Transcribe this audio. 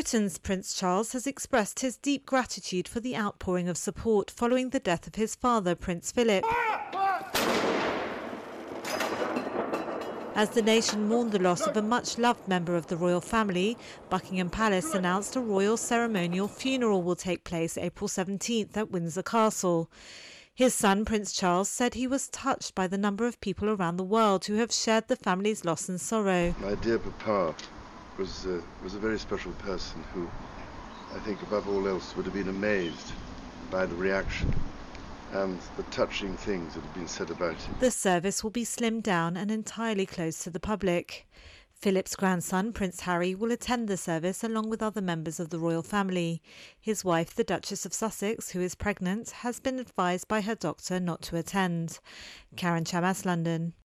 Britain's Prince Charles has expressed his deep gratitude for the outpouring of support following the death of his father, Prince Philip. As the nation mourned the loss of a much-loved member of the royal family, Buckingham Palace announced a royal ceremonial funeral will take place April 17th at Windsor Castle. His son, Prince Charles, said he was touched by the number of people around the world who have shared the family's loss and sorrow. My dear Papa was a very special person who, I think above all else, would have been amazed by the reaction and the touching things that have been said about him. The service will be slimmed down and entirely closed to the public. Philip's grandson, Prince Harry, will attend the service along with other members of the royal family. His wife, the Duchess of Sussex, who is pregnant, has been advised by her doctor not to attend. Karen Chamas, London.